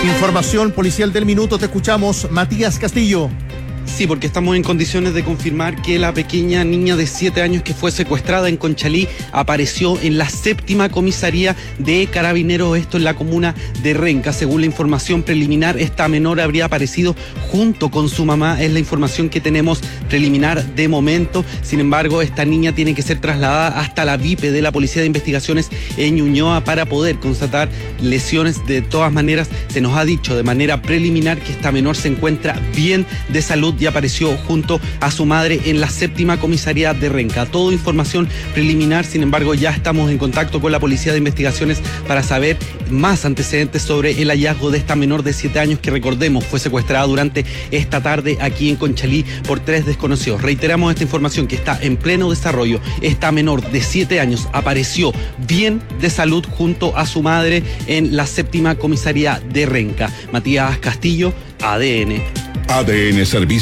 Información policial del minuto, te escuchamos, Matías Castillo. Sí, porque estamos en condiciones de confirmar que la pequeña niña de 7 años que fue secuestrada en Conchalí apareció en la 7ª comisaría de Carabineros, esto en la comuna de Renca. Según la información preliminar, esta menor habría aparecido junto con su mamá, es la información que tenemos preliminar de momento. Sin embargo, esta niña tiene que ser trasladada hasta la VIPE de la Policía de Investigaciones en Ñuñoa para poder constatar lesiones. De todas maneras, se nos ha dicho de manera preliminar que esta menor se encuentra bien de salud y apareció junto a su madre en la 7ª comisaría de Renca. Todo información preliminar, sin embargo, ya estamos en contacto con la Policía de Investigaciones para saber más antecedentes sobre el hallazgo de esta menor de 7 años que, recordemos, fue secuestrada durante esta tarde aquí en Conchalí por 3 desconocidos. Reiteramos esta información que está en pleno desarrollo. Esta menor de 7 años apareció bien de salud junto a su madre en la 7ª comisaría de Renca. Matías Castillo, ADN. ADN Servicio.